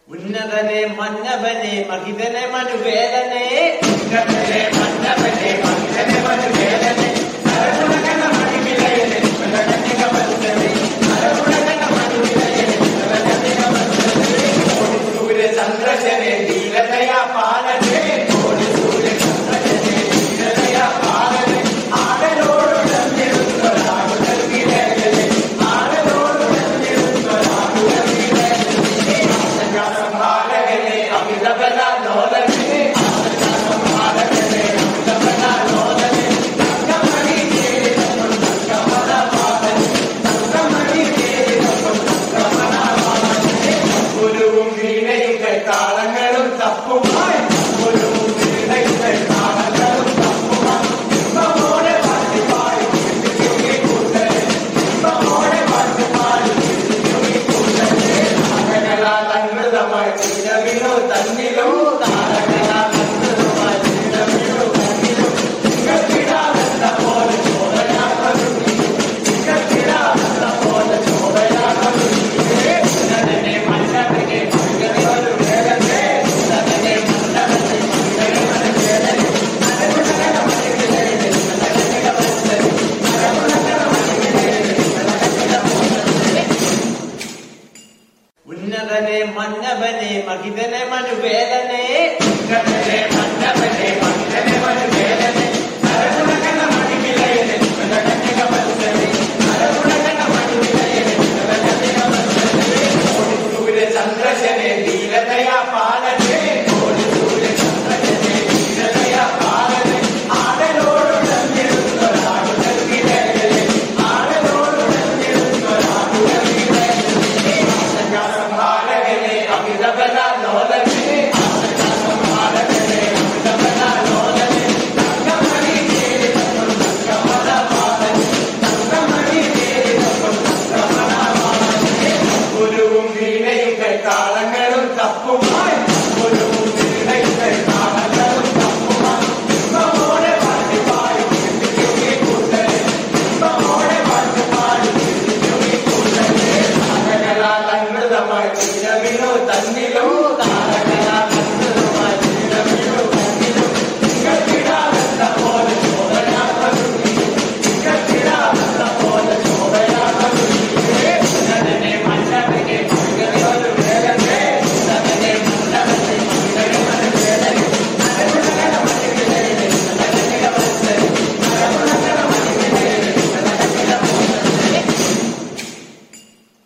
ഉന്നതനെ മന്നവനെ മഹിതനെ മനുവേദനെ ഉന്നതനെ മന്നവനെ മഹിതനെ മനുവേദനെ നരഗുണഗണ മണിവിലയനെ നരഗണിക മത്സരേ നരഗുണഗണ മണിവിലയനെ നരഗണിക മത്സരേ കോടി സൂര്യ ചന്ദ്രശനെ ധീരതയാ പാലനെ കോടി സൂര്യ ചന്ദ്രശനെ ധീരതയാ പാലനെ ആടലോട് തന്നിരുന്നൊരാകുലവിലയനെ ആടലോട് തന്നിരുന്നൊരാകുലവിലയനെ സംഹാരകനെ അമിതബല ലോലനെ സംഹാരകനെ അമിതബല ലോലനെ തങ്കമണി ചേരുന്നു തങ്കമണവാദനെ തങ്കമണി ചേരുന്നു തങ്കമണവാദനെ ഗുരുവും വീണയുടെ താളങ്ങളും തപ്പുമായി ഗുരുവും വീണയുടെ താളങ്ങളും തപ്പുമായി ഇമ്പമോടെ പാട്ടുപാടി കൂട്ടനെ ഇമ്പമോടെ പാട്ടുപാടി കൂട്ടനെ തന്നതമായി ചിരവിനോ തന്നിലോ തന്നതമായി ചിരവിനോ തന്നിലോ ചിക്കത്തിടാത്ത പോലെ ചോദയാകുന്നു ചിക്കത്തിടാത്ത പോലെ ചോദയാകുന്നു ഉന്നതനെ മന്നവനെ മഹിതനെ മനുവേദനെ ഉന്നതനെ മന്നവനെ മഹിതനെ മനുവേദനെ നരഗുണഗണ മണിവിലയനെ നരഗണിക മത്സരേ നരഗുണഗണ മണിവിലയനെ നരഗണിക മത്സരേ ഉന്നതനെ മന്നവനെ മഹിതനെ മനുവേദനെ ഉന്നതനെ മന്നവനെ മഹിതനെ മനുവേദനെ നരഗുണഗണ മണിവിലയനെ നരഗണിക മത്സരേ നരഗുണഗണ മണിവിലയനെ നരഗണിക മത്സരേ കോടി സൂര്യ ചന്ദ്രശനെ ധീരതയാ പാലനെ കോടി സൂര്യ ചന്ദ്രശനെ ധീരതയാ പാലനെ ആടലോട് തന്നിരുന്നൊരാകുലവിലയനെ ആടലോട് തന്നിരുന്നൊരാകുലവിലയനെ സംഹാരകനെ അമിതബല ലോലനെ സംഹാരകനെ അമിതബല ലോലനെ തങ്കമണി ചേരുന്നു തങ്കമണവാദനെ തങ്കമണി ചേരുന്നു തങ്കമണവാദനെ ഗുരുവും വീണയുടെ താളങ്ങളും തപ്പുമായി ഗുരുവും വീണയുടെ താളങ്ങളും തപ്പുമായി ഇമ്പമോടെ പാട്ടുപാടി കൂട്ടനെ ഇമ്പമോടെ പാട്ടുപാടി കൂട്ടനെ തന്നതമായി ചിരവിനോ തന്നിലോ